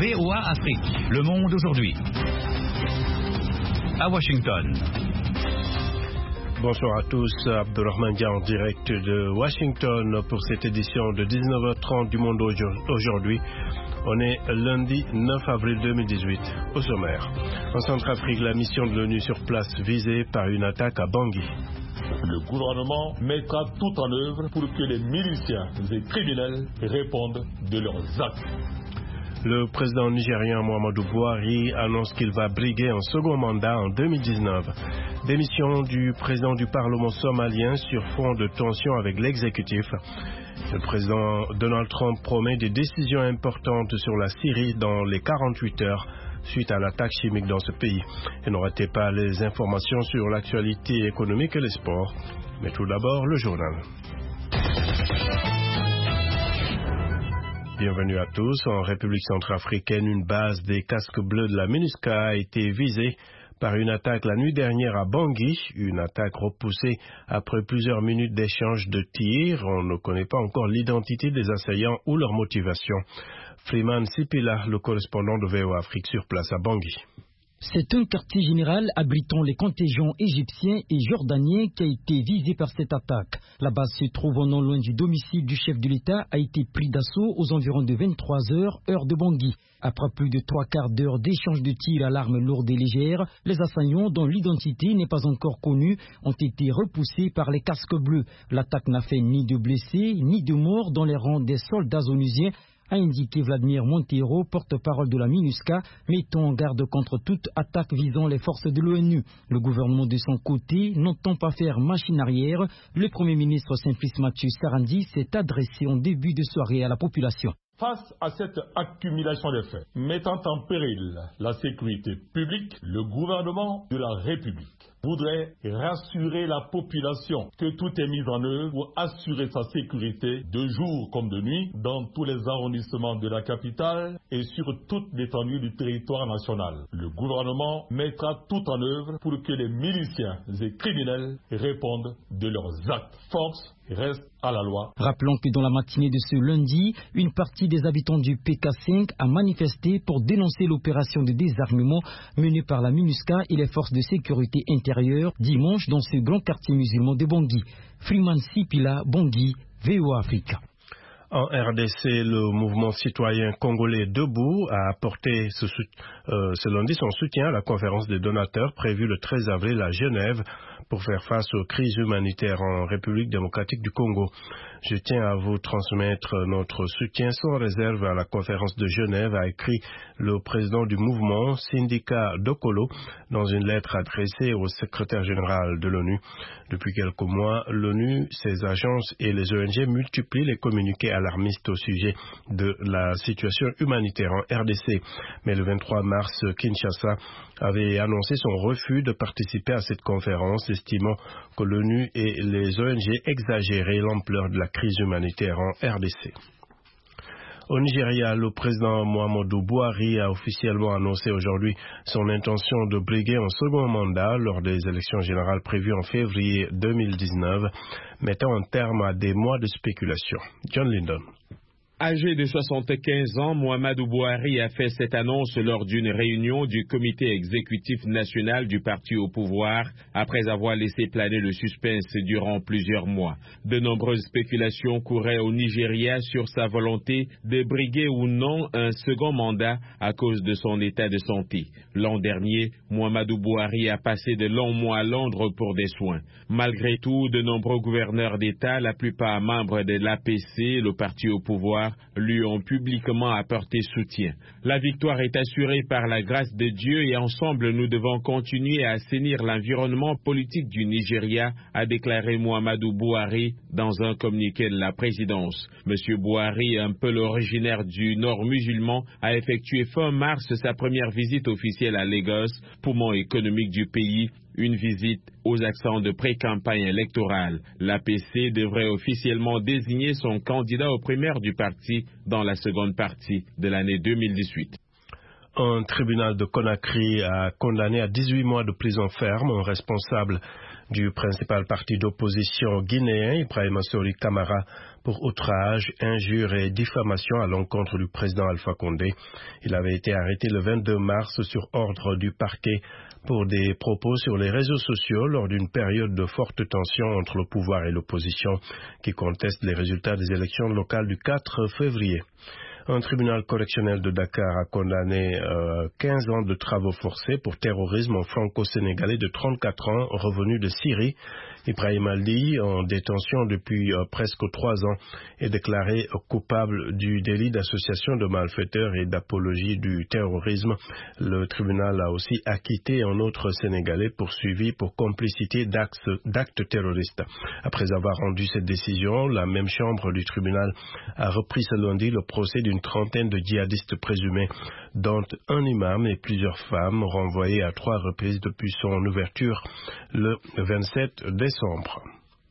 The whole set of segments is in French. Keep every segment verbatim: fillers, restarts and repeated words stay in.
V O A Afrique, Le Monde aujourd'hui. À Washington. Bonsoir à tous, Abdelrahman Dia en direct de Washington pour cette édition de dix-neuf heures trente du Monde aujourd'hui. On est lundi neuf avril deux mille dix-huit. Au sommaire, en Centrafrique, la mission de l'ONU sur place visée par une attaque à Bangui. Le gouvernement mettra tout en œuvre pour que les miliciens et criminels répondent de leurs actes. Le président nigérien Muhammadu Buhari annonce qu'il va briguer un second mandat en deux mille dix-neuf. Démission du président du Parlement somalien sur fond de tension avec l'exécutif. Le président Donald Trump promet des décisions importantes sur la Syrie dans les quarante-huit heures suite à l'attaque chimique dans ce pays. Et ne ratez pas les informations sur l'actualité économique et les sports. Mais tout d'abord, le journal. Bienvenue à tous. En République centrafricaine, une base des casques bleus de la MINUSCA a été visée par une attaque la nuit dernière à Bangui, une attaque repoussée après plusieurs minutes d'échange de tirs. On ne connaît pas encore l'identité des assaillants ou leur motivation. Freeman Sipila, le correspondant de V O A Afrique sur place à Bangui. C'est un quartier général abritant les contingents égyptiens et jordaniens qui a été visé par cette attaque. La base se trouve non loin du domicile du chef de l'État, a été pris d'assaut aux environs de vingt-trois heures, heure de Bangui. Après plus de trois quarts d'heure d'échange de tirs à l'arme lourde et légère, les assaillants, dont l'identité n'est pas encore connue, ont été repoussés par les casques bleus. L'attaque n'a fait ni de blessés ni de morts dans les rangs des soldats onusiens, a indiqué Vladimir Montero, porte-parole de la MINUSCA, mettant en garde contre toute attaque visant les forces de l'ONU. Le gouvernement de son côté, n'entend pas faire machine arrière, le Premier ministre Simplice Mathieu Sarandi s'est adressé en début de soirée à la population. Face à cette accumulation de faits, mettant en péril la sécurité publique, le gouvernement de la République voudrait rassurer la population que tout est mis en œuvre pour assurer sa sécurité de jour comme de nuit dans tous les arrondissements de la capitale et sur toute l'étendue du territoire national. Le gouvernement mettra tout en œuvre pour que les miliciens et criminels répondent de leurs actes. Force reste à la loi. Rappelons que dans la matinée de ce lundi, une partie des habitants du P K cinq a manifesté pour dénoncer l'opération de désarmement menée par la MINUSCA et les forces de sécurité intérieure dimanche dans ce grand quartier musulman de Bangui. Freeman Sipila, Bangui, V O A Afrique. En R D C, le mouvement citoyen congolais Debout a apporté ce, euh, ce lundi son soutien à la conférence des donateurs prévue le treize avril à Genève pour faire face aux crises humanitaires en République démocratique du Congo. Je tiens à vous transmettre notre soutien sans réserve à la conférence de Genève, a écrit le président du mouvement, Syndicat Dokolo, dans une lettre adressée au secrétaire général de l'ONU. Depuis quelques mois, l'ONU, ses agences et les O N G multiplient les communiqués alarmistes au sujet de la situation humanitaire en R D C. Mais le vingt-trois mars, Kinshasa avait annoncé son refus de participer à cette conférence, estimant que l'ONU et les O N G exagéraient l'ampleur de la crise humanitaire en R D C. Au Nigeria, le président Muhammadu Buhari a officiellement annoncé aujourd'hui son intention de briguer un second mandat lors des élections générales prévues en février deux mille dix-neuf, mettant un terme à des mois de spéculation. John Lyndon. Âgé de soixante-quinze ans, Muhammadu Buhari a fait cette annonce lors d'une réunion du comité exécutif national du parti au pouvoir, après avoir laissé planer le suspense durant plusieurs mois. De nombreuses spéculations couraient au Nigeria sur sa volonté de briguer ou non un second mandat à cause de son état de santé. L'an dernier, Muhammadu Buhari a passé de longs mois à Londres pour des soins. Malgré tout, de nombreux gouverneurs d'État, la plupart membres de l'A P C, le parti au pouvoir, lui ont publiquement apporté soutien. La victoire est assurée par la grâce de Dieu et ensemble nous devons continuer à assainir l'environnement politique du Nigeria, a déclaré Muhammadu Buhari dans un communiqué de la présidence. Monsieur Buhari, un peu originaire du nord musulman, a effectué fin mars sa première visite officielle à Lagos, poumon économique du pays. Une visite aux accents de pré-campagne électorale. L'A P C devrait officiellement désigner son candidat aux primaires du parti dans la seconde partie de l'année deux mille dix-huit. Un tribunal de Conakry a condamné à dix-huit mois de prison ferme un responsable du principal parti d'opposition guinéen, Ibrahima Sori Kamara, pour outrage, injure et diffamation à l'encontre du président Alpha Condé. Il avait été arrêté le vingt-deux mars sur ordre du parquet pour des propos sur les réseaux sociaux lors d'une période de forte tension entre le pouvoir et l'opposition qui conteste les résultats des élections locales du quatre février. Un tribunal correctionnel de Dakar a condamné euh, quinze ans de travaux forcés pour terrorisme au franco-sénégalais de trente-quatre ans revenu de Syrie. Ibrahim Aldi, en détention depuis euh, presque trois ans, est déclaré euh, coupable du délit d'association de malfaiteurs et d'apologie du terrorisme. Le tribunal a aussi acquitté un autre Sénégalais poursuivi pour complicité d'actes, d'actes terroristes. Après avoir rendu cette décision, la même chambre du tribunal a repris ce lundi le procès d'une trentaine de djihadistes présumés, dont un imam et plusieurs femmes, renvoyés à trois reprises depuis son ouverture le vingt-sept décembre.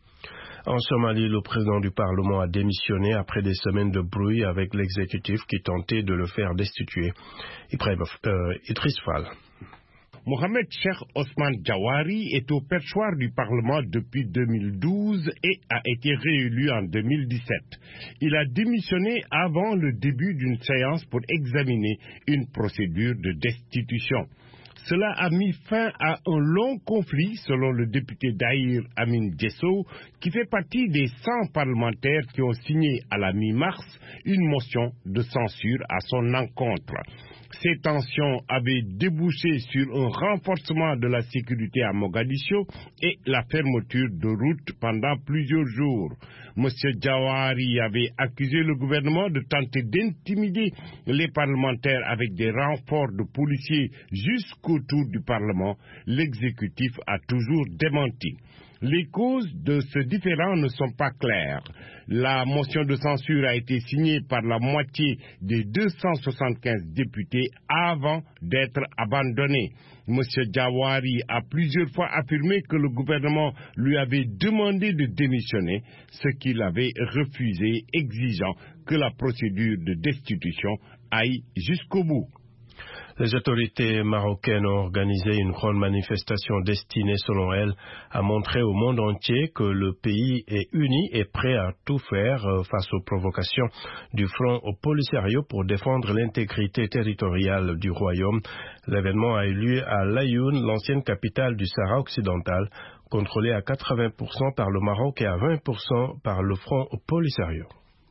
En Somalie, le président du Parlement a démissionné après des semaines de bruit avec l'exécutif qui tentait de le faire destituer. Ibrahim, euh, Idriss Fall. Mohamed Cheikh Osman Jawari est au perchoir du Parlement depuis deux mille douze et a été réélu en deux mille dix-sept. Il a démissionné avant le début d'une séance pour examiner une procédure de destitution. Cela a mis fin à un long conflit, selon le député Daïr Amin Djesso, qui fait partie des cent parlementaires qui ont signé à la mi-mars une motion de censure à son encontre. Ces tensions avaient débouché sur un renforcement de la sécurité à Mogadiscio et la fermeture de routes pendant plusieurs jours. M. Jawari avait accusé le gouvernement de tenter d'intimider les parlementaires avec des renforts de policiers jusqu'autour du Parlement. L'exécutif a toujours démenti. Les causes de ce différend ne sont pas claires. La motion de censure a été signée par la moitié des deux cent soixante-quinze députés avant d'être abandonnée. M. Jawari a plusieurs fois affirmé que le gouvernement lui avait demandé de démissionner, ce qu'il avait refusé, exigeant que la procédure de destitution aille jusqu'au bout. Les autorités marocaines ont organisé une grande manifestation destinée, selon elles, à montrer au monde entier que le pays est uni et prêt à tout faire face aux provocations du Front Polisario pour défendre l'intégrité territoriale du royaume. L'événement a eu lieu à Laayoune, l'ancienne capitale du Sahara occidental, contrôlée à quatre-vingts pour cent par le Maroc et à vingt pour cent par le Front Polisario.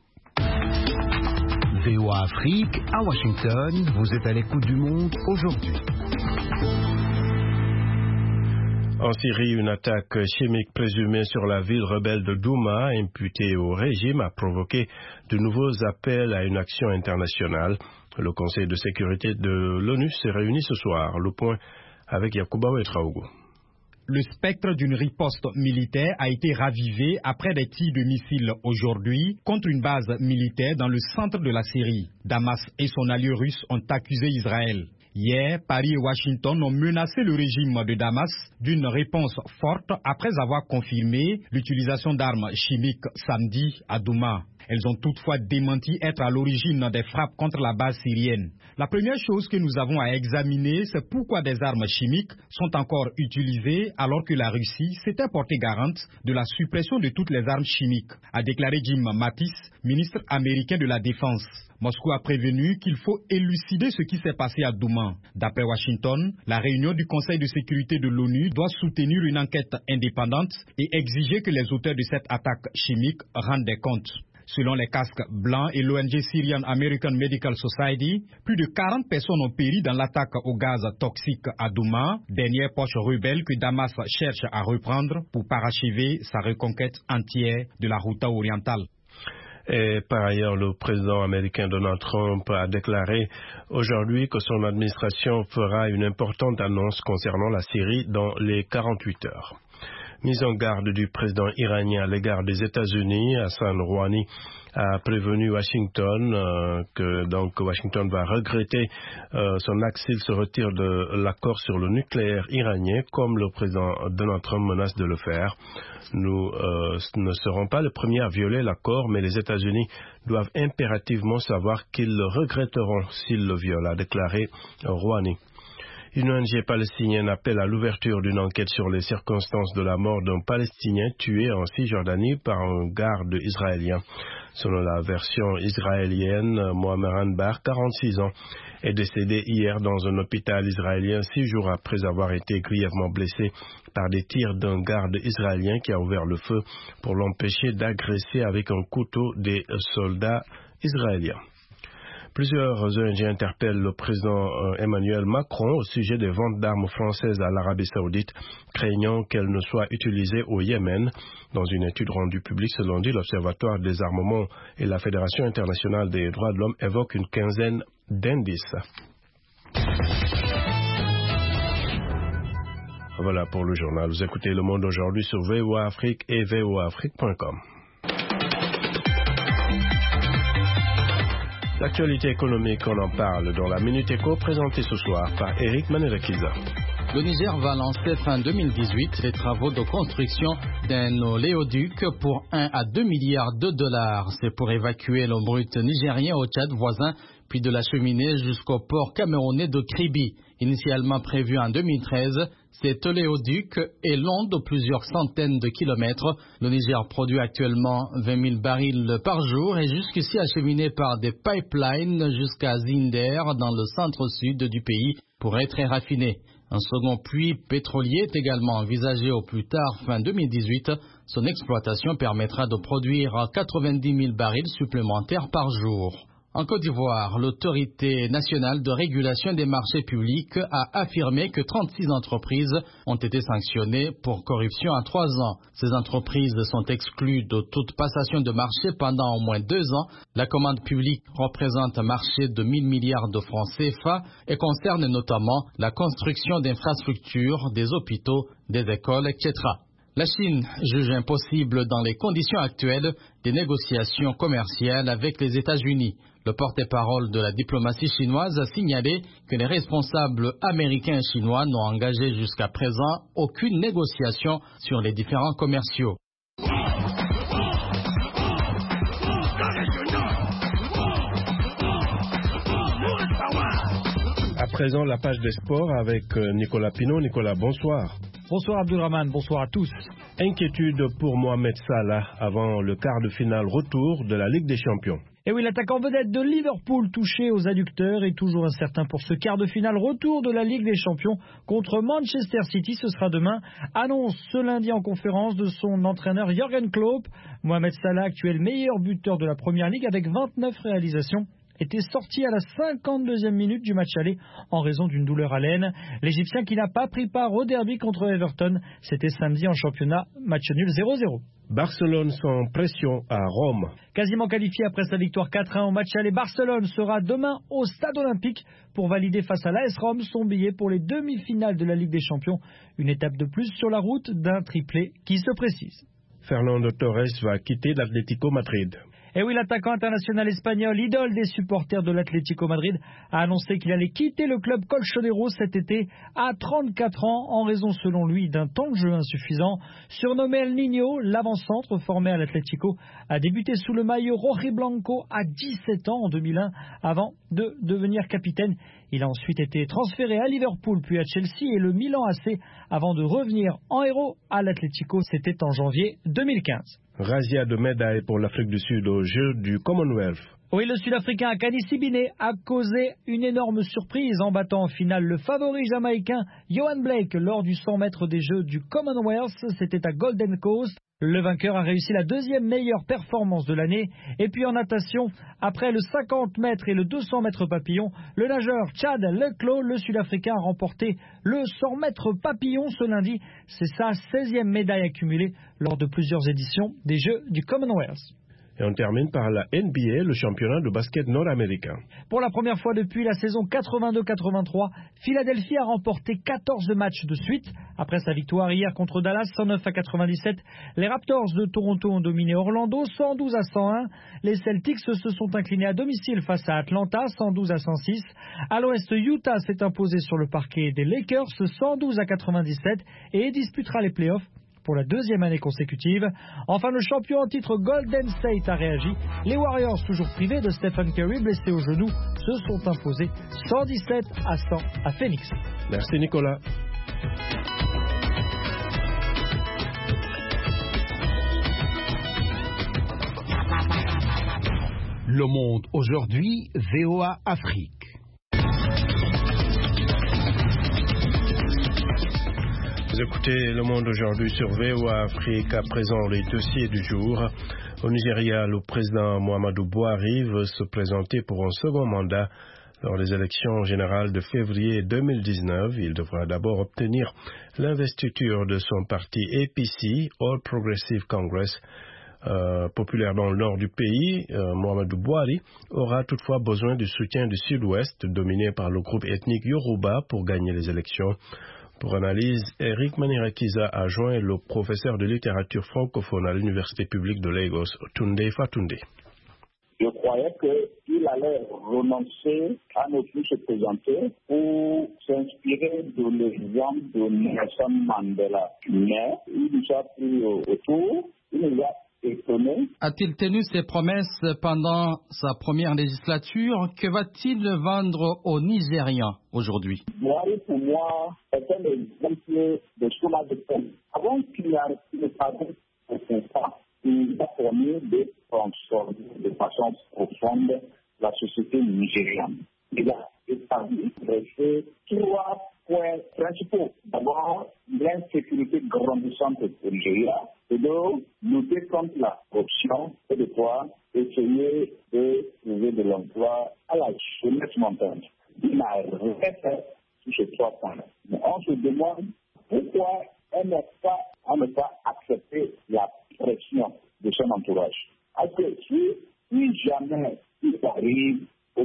V O A Afrique, à Washington, vous êtes à l'écoute du monde aujourd'hui. En Syrie, une attaque chimique présumée sur la ville rebelle de Douma, imputée au régime, a provoqué de nouveaux appels à une action internationale. Le Conseil de sécurité de l'ONU s'est réuni ce soir. Le point avec Yacouba Ouetraogo. Le spectre d'une riposte militaire a été ravivé après des tirs de missiles aujourd'hui contre une base militaire dans le centre de la Syrie. Damas et son allié russe ont accusé Israël. Hier, Paris et Washington ont menacé le régime de Damas d'une réponse forte après avoir confirmé l'utilisation d'armes chimiques samedi à Douma. Elles ont toutefois démenti être à l'origine des frappes contre la base syrienne. La première chose que nous avons à examiner, c'est pourquoi des armes chimiques sont encore utilisées alors que la Russie s'était portée garante de la suppression de toutes les armes chimiques, a déclaré Jim Mattis, ministre américain de la Défense. Moscou a prévenu qu'il faut élucider ce qui s'est passé à Douma. D'après Washington, la réunion du Conseil de sécurité de l'ONU doit soutenir une enquête indépendante et exiger que les auteurs de cette attaque chimique rendent des comptes. Selon les casques blancs et l'O N G Syrian American Medical Society, plus de quarante personnes ont péri dans l'attaque au gaz toxique à Douma, dernière poche rebelle que Damas cherche à reprendre pour parachever sa reconquête entière de la Ghouta orientale. Et par ailleurs, le président américain Donald Trump a déclaré aujourd'hui que son administration fera une importante annonce concernant la Syrie dans les quarante-huit heures. Mise en garde du président iranien à l'égard des États-Unis, Hassan Rouhani a prévenu Washington euh, que donc Washington va regretter euh, son acte s'il se retire de l'accord sur le nucléaire iranien, comme le président Donald Trump menace de le faire. Nous euh, ne serons pas les premiers à violer l'accord, mais les États-Unis doivent impérativement savoir qu'ils le regretteront s'ils le violent, a déclaré Rouhani. Une O N G palestinienne appelle à l'ouverture d'une enquête sur les circonstances de la mort d'un Palestinien tué en Cisjordanie par un garde israélien. Selon la version israélienne, Mohamed Anbar, quarante-six ans, est décédé hier dans un hôpital israélien six jours après avoir été grièvement blessé par des tirs d'un garde israélien qui a ouvert le feu pour l'empêcher d'agresser avec un couteau des soldats israéliens. Plusieurs O N G interpellent le président Emmanuel Macron au sujet des ventes d'armes françaises à l'Arabie Saoudite, craignant qu'elles ne soient utilisées au Yémen. Dans une étude rendue publique ce lundi, l'Observatoire des armements et la Fédération internationale des droits de l'homme évoquent une quinzaine d'indices. Voilà pour le journal. Vous écoutez Le Monde aujourd'hui sur V O A Afrique et V O A Afrique point com. L'actualité économique, on en parle dans la Minute Éco présentée ce soir par Eric Manerekiza. Le Niger va lancer fin deux mille dix-huit les travaux de construction d'un oléoduc pour un à deux milliards de dollars. C'est pour évacuer l'eau brute nigérien au Tchad voisin, puis de l'acheminer jusqu'au port camerounais de Kribi. Initialement prévu en deux mille treize, cet oléoduc est long de plusieurs centaines de kilomètres. Le Niger produit actuellement vingt mille barils par jour et jusqu'ici acheminé par des pipelines jusqu'à Zinder dans le centre-sud du pays pour être raffiné. Un second puits pétrolier est également envisagé au plus tard fin deux mille dix-huit. Son exploitation permettra de produire quatre-vingt-dix mille barils supplémentaires par jour. En Côte d'Ivoire, l'autorité nationale de régulation des marchés publics a affirmé que trente-six entreprises ont été sanctionnées pour corruption en trois ans. Ces entreprises sont exclues de toute passation de marché pendant au moins deux ans. La commande publique représente un marché de mille milliards de francs C F A et concerne notamment la construction d'infrastructures, des hôpitaux, des écoles, et cetera. La Chine juge impossible dans les conditions actuelles des négociations commerciales avec les États-Unis. Le porte-parole de la diplomatie chinoise a signalé que les responsables américains et chinois n'ont engagé jusqu'à présent aucune négociation sur les différends commerciaux. À présent, la page des sports avec Nicolas Pinot. Nicolas, bonsoir. Bonsoir Abdulrahman, bonsoir à tous. Inquiétude pour Mohamed Salah avant le quart de finale retour de la Ligue des Champions. Et oui, l'attaquant vedette de Liverpool touché aux adducteurs est toujours incertain pour ce quart de finale retour de la Ligue des Champions contre Manchester City. Ce sera demain. Annonce ce lundi en conférence de son entraîneur Jürgen Klopp. Mohamed Salah, actuel meilleur buteur de la Première Ligue avec vingt-neuf réalisations, était sorti à la cinquante-deuxième minute du match aller en raison d'une douleur à l'aine. L'Égyptien qui n'a pas pris part au derby contre Everton, c'était samedi en championnat, match nul zéro zéro. Barcelone sans pression à Rome. Quasiment qualifié après sa victoire quatre un au match aller, Barcelone sera demain au Stade Olympique pour valider face à l'A S Rome son billet pour les demi-finales de la Ligue des Champions. Une étape de plus sur la route d'un triplé qui se précise. Fernando Torres va quitter l'Atlético Madrid. Et oui, l'attaquant international espagnol, idole des supporters de l'Atlético Madrid, a annoncé qu'il allait quitter le club colchonero cet été à trente-quatre ans en raison, selon lui, d'un temps de jeu insuffisant. Surnommé El Niño, l'avant-centre formé à l'Atlético a débuté sous le maillot rojiblanco à dix-sept ans en deux mille un avant de devenir capitaine. Il a ensuite été transféré à Liverpool puis à Chelsea et le Milan A C avant de revenir en héros à l'Atlético. C'était en janvier deux mille quinze. Razzia de médailles pour l'Afrique du Sud aux Jeux du Commonwealth. Oui, le Sud-Africain Akani Simbine a causé une énorme surprise en battant en finale le favori jamaïcain Yohan Blake lors du cent mètres des Jeux du Commonwealth. C'était à Golden Coast. Le vainqueur a réussi la deuxième meilleure performance de l'année. Et puis en natation, après le cinquante mètres et le deux cents mètres papillon, le nageur Chad Leclos, le Sud-Africain, a remporté le cent mètres papillon ce lundi. C'est sa seizième médaille accumulée lors de plusieurs éditions des Jeux du Commonwealth. Et on termine par la N B A, le championnat de basket nord-américain. Pour la première fois depuis la saison quatre-vingt-deux quatre-vingt-trois, Philadelphie a remporté quatorze matchs de suite. Après sa victoire hier contre Dallas, cent neuf à quatre-vingt-dix-sept, les Raptors de Toronto ont dominé Orlando, cent douze à cent un. Les Celtics se sont inclinés à domicile face à Atlanta, cent douze à cent six. À l'ouest, Utah s'est imposé sur le parquet des Lakers, cent douze à quatre-vingt-dix-sept, et disputera les playoffs pour la deuxième année consécutive. Enfin, le champion en titre Golden State a réagi. Les Warriors, toujours privés de Stephen Curry, blessés au genou, se sont imposés cent dix-sept à cent à Phoenix. Merci Nicolas. Le Monde aujourd'hui, V O A Afrique. Vous écoutez Le Monde aujourd'hui sur V O A Afrique. À présent, les dossiers du jour. Au Nigeria, le président Muhammadu Buhari veut se présenter pour un second mandat lors des élections générales de février deux mille dix-neuf. Il devra d'abord obtenir l'investiture de son parti A P C, All Progressive Congress. Euh, populaire dans le nord du pays, euh, Muhammadu Buhari aura toutefois besoin du soutien du sud-ouest, dominé par le groupe ethnique Yoruba, pour gagner les élections. Pour analyse, Eric Manirakiza a joint le professeur de littérature francophone à l'Université publique de Lagos, Tunde Fatunde. Je croyais qu'il allait renoncer à ne plus se présenter pour s'inspirer de l'exemple de Nelson Mandela. Mais il nous a pris au tour, il nous a étonné. A-t-il tenu ses promesses pendant sa première législature? Que va-t-il vendre aux Nigérians aujourd'hui? Buhari, pour moi, est un exemple de chemin de fond. Avant qu'il ait le pardon pour son temps, il a promis de transformer de façon profonde la société nigériane. Il a établi trois points principaux. D'abord, l'insécurité grandissante au Nigeria, et de lutter contre la corruption et de pouvoir essayer de trouver de l'emploi à la jeunesse montante. Il n'a rien fait sur ces trois points. Mais on se demande pourquoi elle n'a pas, on n'a pas accepté la pression de son entourage. Parce que si, si jamais il arrive au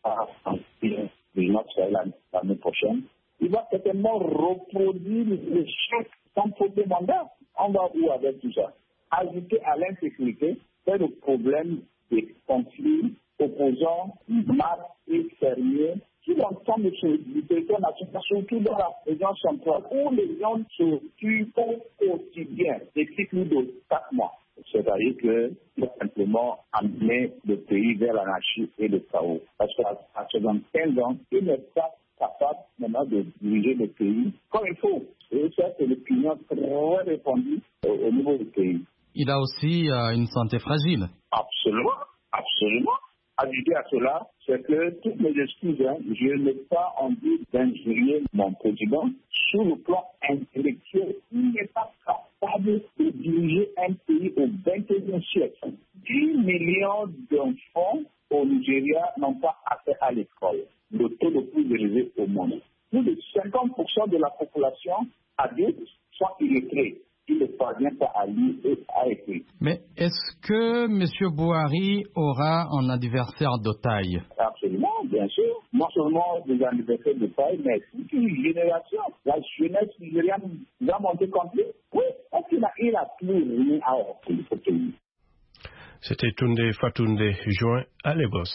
l'année prochaine, il va certainement reproduire l'échec sans faute de mandat. On va où avec tout ça? Ajouter à l'insécurité, c'est le problème des conflits opposants, maths et sérieux, sur l'ensemble du territoire national, surtout dans la région centrale, où les gens se tuent au quotidien, des cycles de quatre mois. C'est-à-dire que tout simplement amener le pays vers l'anarchie et le chaos. Parce qu'à soixante-quinze ans, il n'est pas capable maintenant de diriger le pays comme il faut. Et ça, c'est l'opinion très répandue au, au niveau du pays. Il a aussi euh, une santé fragile. Absolument, absolument. Ajouter à cela, c'est que toutes mes excuses, hein, je n'ai pas envie d'injurier mon président. Sur le plan intellectuel, il n'est pas capable de diriger un pays au vingt et unième siècle. dix millions d'enfants au Nigeria n'ont pas accès à l'école, le taux le plus élevé au monde. Plus de cinquante pour cent de la population adulte sont illettrés. Il ne parvient pas à lire et à écrire. Mais est-ce que M. Buhari aura un adversaire de taille? Absolument, bien sûr. Non seulement des adversaires de taille, mais toute une génération. La jeunesse nigériane va monter contre lui. Oui, parce qu'il n'a plus rien à offrir au pays. C'était Tunde Fatunde, joint à Lagos.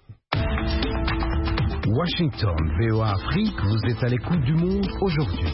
Washington, V O A Afrique, vous êtes à l'écoute du monde aujourd'hui.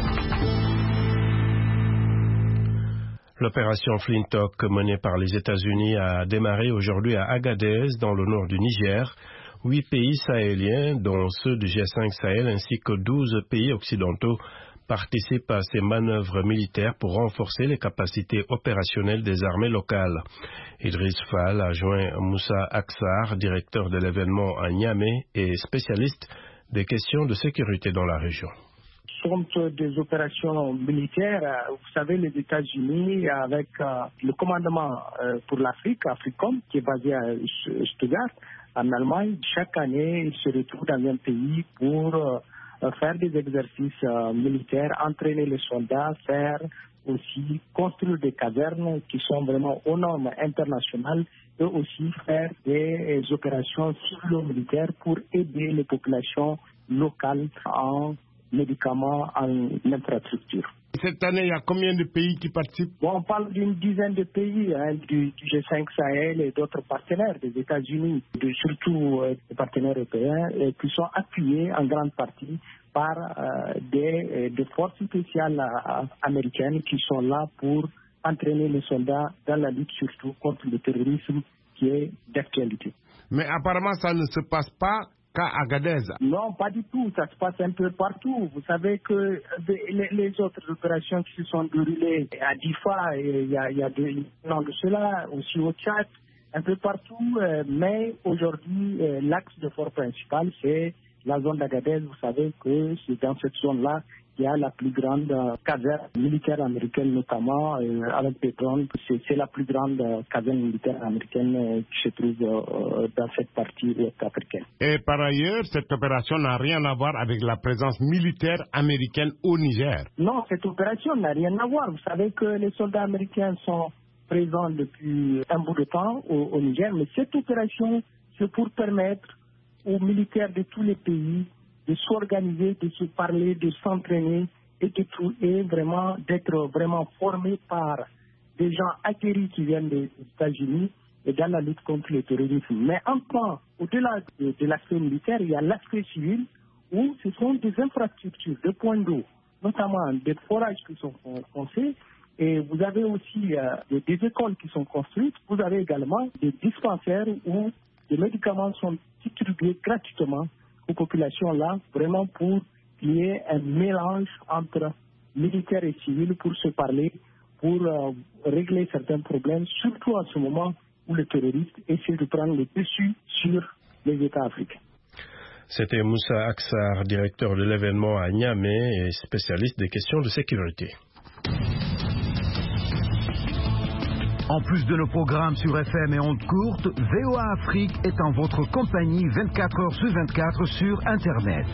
L'opération Flintock menée par les États-Unis a démarré aujourd'hui à Agadez, dans le nord du Niger. Huit pays sahéliens, dont ceux du G cinq Sahel, ainsi que douze pays occidentaux, participent à ces manœuvres militaires pour renforcer les capacités opérationnelles des armées locales. Idriss Fall a joint Moussa Aksar, directeur de l'événement à Niamey et spécialiste des questions de sécurité dans la région. Sont des opérations militaires. Vous savez, les États-Unis, avec euh, le commandement euh, pour l'Afrique, Africom, qui est basé à Stuttgart, en Allemagne, chaque année, ils se retrouvent dans un pays pour euh, faire des exercices euh, militaires, entraîner les soldats, faire aussi construire des casernes qui sont vraiment aux normes internationales et aussi faire des opérations civilo-militaires pour aider les populations locales en médicaments, en infrastructure. Cette année, il y a combien de pays qui participent? Bon, on parle d'une dizaine de pays, hein, du, du G cinq Sahel et d'autres partenaires, des États-Unis, de, surtout euh, des partenaires européens, et qui sont appuyés en grande partie par euh, des, euh, des forces spéciales euh, américaines qui sont là pour entraîner les soldats dans la lutte surtout contre le terrorisme qui est d'actualité. Mais apparemment, ça ne se passe pas qu'à Agadez. Non, pas du tout. Ça se passe un peu partout. Vous savez que les, les autres opérations qui se sont déroulées à Difa, il y a, il y a deux ans de cela, aussi au Tchad, un peu partout. Mais aujourd'hui, l'axe de force principal, c'est la zone d'Agadez. Vous savez que c'est dans cette zone-là qu'il y a la plus grande euh, caserne militaire américaine, notamment euh, avec des drones. C'est, c'est la plus grande euh, caserne militaire américaine euh, qui se trouve euh, dans cette partie ouest africaine. Et par ailleurs, cette opération n'a rien à voir avec la présence militaire américaine au Niger. Non, cette opération n'a rien à voir. Vous savez que les soldats américains sont présents depuis un bout de temps au, au Niger, mais cette opération, c'est pour permettre aux militaires de tous les pays de s'organiser, de se parler, de s'entraîner et, de, et vraiment d'être vraiment formés par des gens acquéris qui viennent des États-Unis et dans la lutte contre le terrorisme. Mais enfin, au-delà de, de l'aspect militaire, il y a l'aspect civil où ce sont des infrastructures, des points d'eau, notamment des forages qui sont construits. Et vous avez aussi euh, des écoles qui sont construites. Vous avez également des dispensaires où des médicaments sont distribués gratuitement aux populations là, vraiment pour qu'il y ait un mélange entre militaires et civils pour se parler, pour euh, régler certains problèmes, surtout en ce moment où les terroristes essaient de prendre le dessus sur les États africains. C'était Moussa Aksar, directeur de l'événement à Niamey et spécialiste des questions de sécurité. En plus de nos programmes sur F M et ondes courtes, V O A Afrique est en votre compagnie vingt-quatre heures sur vingt-quatre sur Internet.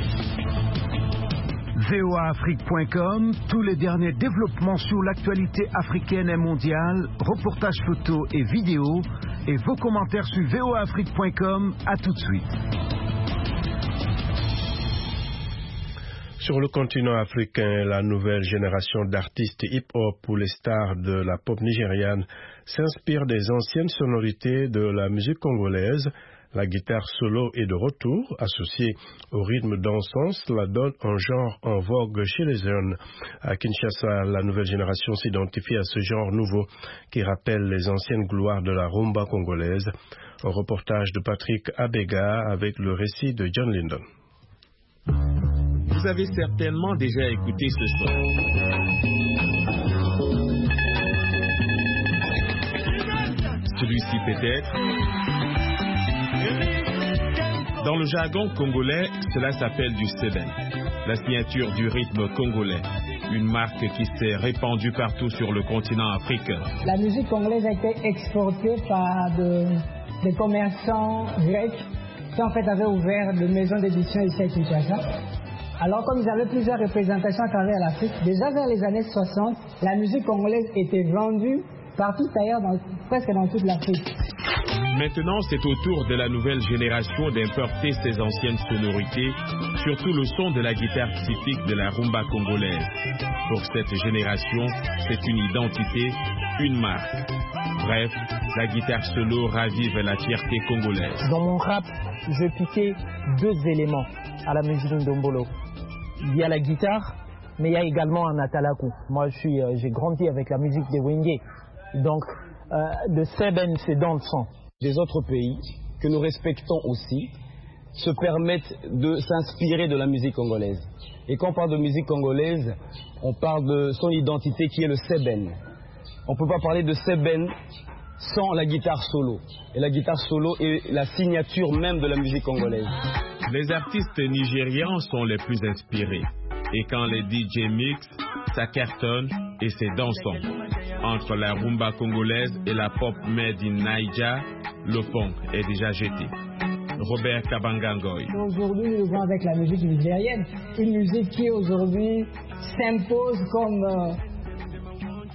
V O A Afrique point com, tous les derniers développements sur l'actualité africaine et mondiale, reportages photos et vidéos, et vos commentaires sur V O A Afrique point com. À tout de suite. Sur le continent africain, la nouvelle génération d'artistes hip-hop ou les stars de la pop nigériane s'inspire des anciennes sonorités de la musique congolaise. La guitare solo est de retour, associée au rythme dansant, cela donne un genre en vogue chez les jeunes. À Kinshasa, la nouvelle génération s'identifie à ce genre nouveau qui rappelle les anciennes gloires de la rumba congolaise. Un reportage de Patrick Abega avec le récit de John Lyndon. Vous avez certainement déjà écouté ce son. Celui-ci peut-être. Dans le jargon congolais, cela s'appelle du seben, la signature du rythme congolais, une marque qui s'est répandue partout sur le continent africain. La musique congolaise a été exportée par de, des commerçants grecs qui en fait avaient ouvert des maisons d'édition ici à Kinshasa. Alors, comme ils avaient plusieurs représentations à travers l'Afrique, déjà vers les années soixante, la musique congolaise était vendue partout ailleurs, dans, presque dans toute l'Afrique. Maintenant, c'est au tour de la nouvelle génération d'importer ces anciennes sonorités, surtout le son de la guitare typique de la rumba congolaise. Pour cette génération, c'est une identité, une marque. Bref, la guitare solo ravive la fierté congolaise. Dans mon rap, je piquais deux éléments à la musique ndombolo. Il y a la guitare, mais il y a également un atalaku. Moi, je suis, euh, j'ai grandi avec la musique des Wenge. Donc, euh, le seben, c'est dans le sang. Des autres pays que nous respectons aussi se permettent de s'inspirer de la musique congolaise. Et quand on parle de musique congolaise, on parle de son identité qui est le seben. On ne peut pas parler de seben sans la guitare solo. Et la guitare solo est la signature même de la musique congolaise. Les artistes nigérians sont les plus inspirés. Et quand les D J mixent, ça cartonne et c'est dansant. Entre la rumba congolaise et la pop made in Naija, le pont est déjà jeté. Robert Kabangangoy. Aujourd'hui, nous vivons avec la musique nigérienne. Une musique qui aujourd'hui s'impose comme, euh,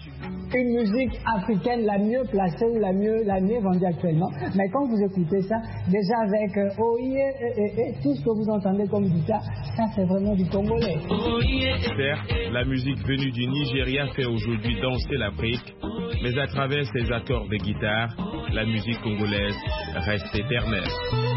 une musique africaine la mieux placée ou la mieux, la mieux vendue actuellement. Mais quand vous écoutez ça, déjà avec euh, oh yeah, et, et, et, tout ce que vous entendez comme guitare, ça c'est vraiment du congolais. Certes, la musique venue du Nigeria fait aujourd'hui danser l'Afrique, mais à travers ses accords de guitare, la musique congolaise reste éternelle.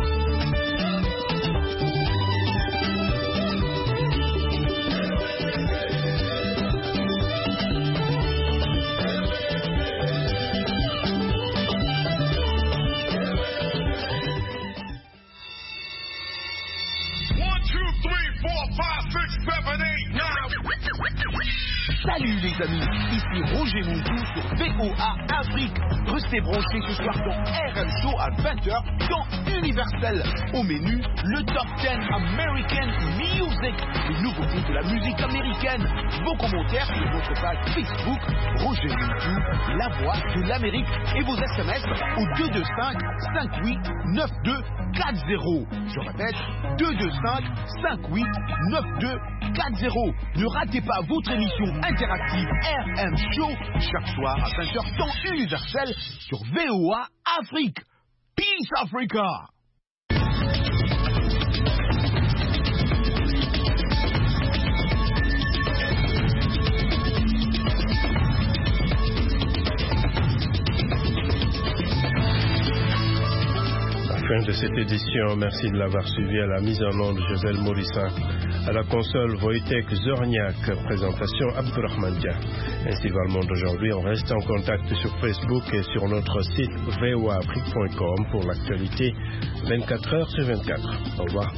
Salut les amis, ici Roger Montou sur V O A Afrique. Restez branchés ce soir dans R M Show à vingt heures dans Universel. Au menu, le Top dix American Music, le nouveau groupe de la musique américaine. Vos commentaires sur votre page Facebook, Roger Montou, la voix de l'Amérique, et vos S M S au deux deux cinq, cinq huit, neuf deux quatre zéro. Je répète, deux deux cinq, cinq huit, neuf deux quatre zéro. Ne ratez pas votre émission interactive R M Show chaque soir à vingt heures temps universel sur V O A Afrique. Peace Africa! Fin de cette édition, merci de l'avoir suivi. À la mise en onde Josel Morissin, à la console Wojtek Zorniak, présentation Abdurrahman Dia. Ainsi va le monde aujourd'hui. On reste en contact sur Facebook et sur notre site v o a afrique point com pour l'actualité vingt-quatre heures sur vingt-quatre. Au revoir.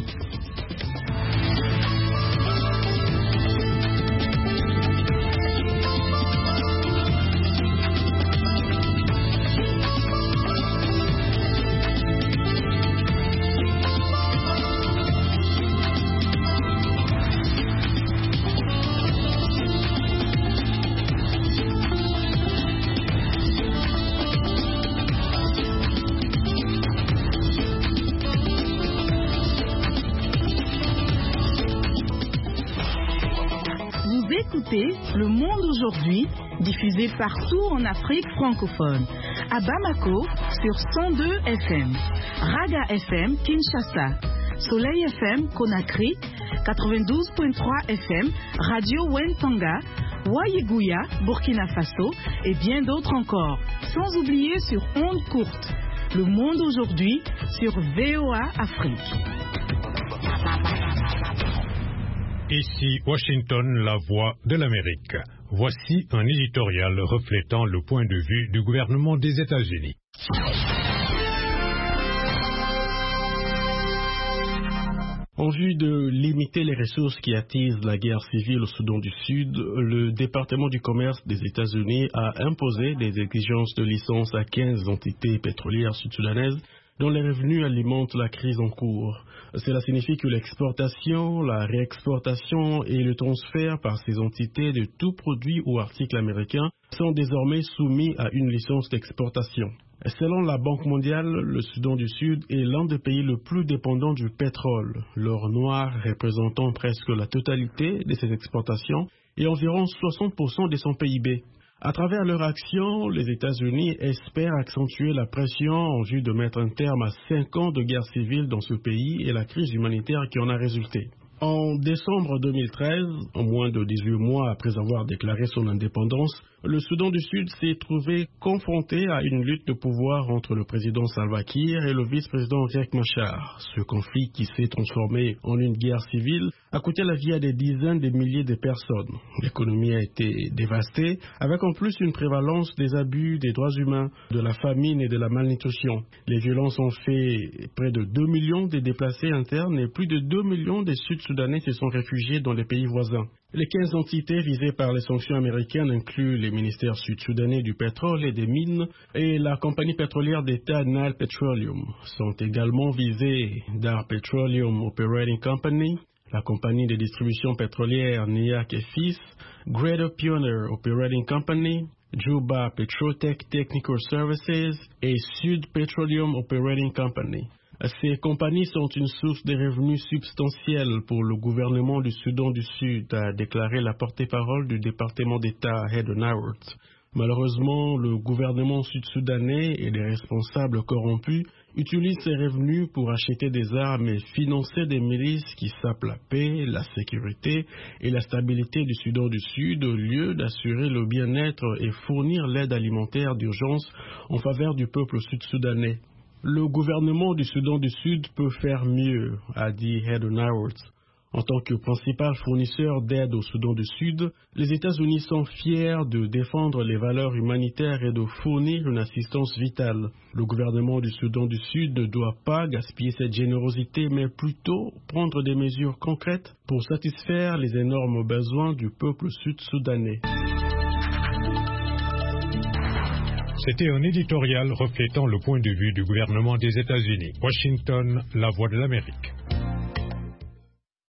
Le Monde aujourd'hui, diffusé partout en Afrique francophone. À Bamako, sur cent deux F M. Raga F M, Kinshasa. Soleil F M, Conakry. quatre-vingt-douze virgule trois F M. Radio Wentanga. Wayiguya, Burkina Faso. Et bien d'autres encore. Sans oublier sur ondes courtes. Le Monde aujourd'hui, sur V O A Afrique. Ici Washington, la voix de l'Amérique. Voici un éditorial reflétant le point de vue du gouvernement des États-Unis. En vue de limiter les ressources qui attisent la guerre civile au Soudan du Sud, le département du commerce des États-Unis a imposé des exigences de licence à quinze entités pétrolières sud-soudanaises dont les revenus alimentent la crise en cours. Cela signifie que l'exportation, la réexportation et le transfert par ces entités de tout produit ou article américain sont désormais soumis à une licence d'exportation. Selon la Banque mondiale, le Soudan du Sud est l'un des pays le plus dépendants du pétrole, l'or noir représentant presque la totalité de ses exportations et environ soixante pour cent de son P I B. À travers leur action, les États-Unis espèrent accentuer la pression en vue de mettre un terme à cinq ans de guerre civile dans ce pays et la crise humanitaire qui en a résulté. En décembre deux mille treize, en moins de dix-huit mois après avoir déclaré son indépendance, le Soudan du Sud s'est trouvé confronté à une lutte de pouvoir entre le président Salva Kiir et le vice-président Riek Machar. Ce conflit qui s'est transformé en une guerre civile a coûté la vie à des dizaines de milliers de personnes. L'économie a été dévastée, avec en plus une prévalence des abus des droits humains, de la famine et de la malnutrition. Les violences ont fait près de deux millions de déplacés internes et plus de deux millions de Sud-Soudanais se sont réfugiés dans les pays voisins. Les quinze entités visées par les sanctions américaines incluent les ministères sud-soudanais du pétrole et des mines et la compagnie pétrolière d'État Nile Petroleum. Sont également visées Dar Petroleum Operating Company, la compagnie de distribution pétrolière Niak et Fils, Greater Pioneer Operating Company, Juba Petrotech Technical Services et Sud Petroleum Operating Company. Ces compagnies sont une source de revenus substantiels pour le gouvernement du Soudan du Sud, a déclaré la porte-parole du département d'État Heather Nauert. Malheureusement, le gouvernement sud-soudanais et les responsables corrompus utilisent ces revenus pour acheter des armes et financer des milices qui sapent la paix, la sécurité et la stabilité du Soudan du Sud au lieu d'assurer le bien-être et fournir l'aide alimentaire d'urgence en faveur du peuple sud-soudanais. Le gouvernement du Soudan du Sud peut faire mieux, a dit Heather Nauert. En tant que principal fournisseur d'aide au Soudan du Sud, les États-Unis sont fiers de défendre les valeurs humanitaires et de fournir une assistance vitale. Le gouvernement du Soudan du Sud ne doit pas gaspiller cette générosité, mais plutôt prendre des mesures concrètes pour satisfaire les énormes besoins du peuple sud-soudanais. C'était un éditorial reflétant le point de vue du gouvernement des États-Unis. Washington, la voix de l'Amérique.